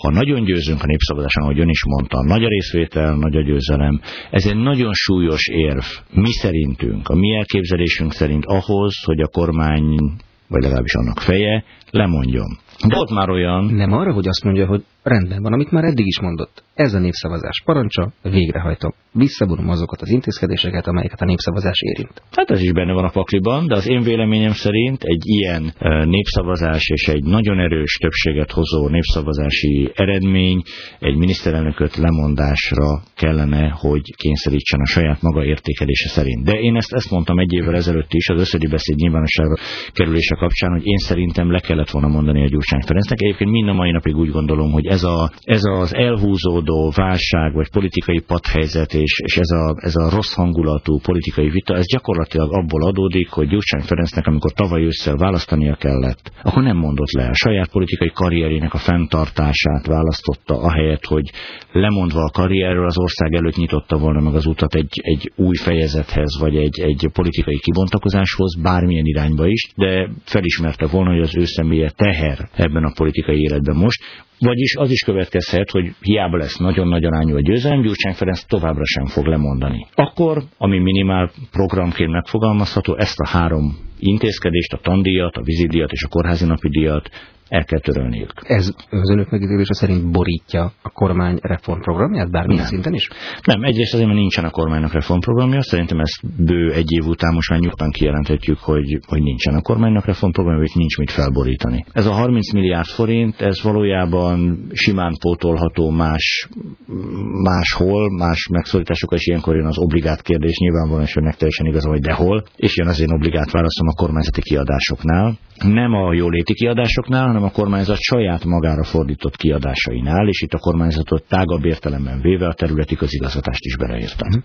ha nagyon győzünk a népszavazáson, ahogy ön is mondta, nagy a részvétel, nagy a győzelem, ez egy nagyon súlyos érv, mi szerintünk, a mi elképzelésünk szerint ahhoz, hogy a kormány, vagy legalábbis annak feje, lemondjon. De ott már olyan... Nem arra, hogy azt mondja, hogy rendben van, amit már eddig is mondott. Ez a népszavazás parancsa, végrehajtom. Visszavonom azokat az intézkedéseket, amelyeket a népszavazás érint. Hát ez is benne van a pakliban, de az én véleményem szerint egy ilyen népszavazás és egy nagyon erős többséget hozó népszavazási eredmény egy miniszterelnököt lemondásra kellene, hogy kényszerítsen a saját maga értékelése szerint. De én ezt mondtam egy évvel ezelőtt is, az összödi beszéd nyilvánosságra kerülése kapcsán, hogy én szerintem le kellett volna mondani a Gyurcsány Ferencnek. Egyébként mind a mai napig úgy gondolom, hogy ez az elhúzódó válság, vagy politikai padhelyzet, és ez a rossz hangulatú politikai vita, ez gyakorlatilag abból adódik, hogy Gyurcsány Ferencnek, amikor tavaly ősszel választania kellett, akkor nem mondott le. A saját politikai karrierjének a fenntartását választotta, ahelyett, hogy lemondva a karrierről az ország előtt nyitotta volna meg az utat egy új fejezethez, vagy egy politikai kibontakozáshoz, bármilyen irányba is, de felismerte volna, hogy az ő személye teher ebben a politikai életben most. Vagyis az is következhet, hogy hiába lesz nagyon nagy arányú a győzelem, Gyurcsány Ferenc továbbra sem fog lemondani. Akkor, ami minimál programként megfogalmazható, ezt a 3 intézkedést, a tandíjat, a vízidíjat és a kórházi napi díjat el kell törölniük. Ez az önök megítélése szerint borítja a kormány reformprogramját bármilyen szinten is? Nem, egyrészt azért, mert nincsen a kormánynak reformprogramja, szerintem ezt bő egy év után most már nyugodtan kijelenthetjük, hogy nincsen a kormánynak reformprogramja, hogy nincs mit felborítani. Ez a 30 milliárd forint, ez valójában simán pótolható máshol, más megszorításokkal, és ilyenkor jön az obligát kérdés, nyilvánvalóan, és önnek teljesen igaza, hogy dehol, és jön az én obligát válaszom a kormányzati kiadásoknál. Nem a jóléti kiadásoknál, hanem a kormányzat saját magára fordított kiadásainál, és itt a kormányzatot tágabb értelemben véve a területi közigazgatást is beleírtam.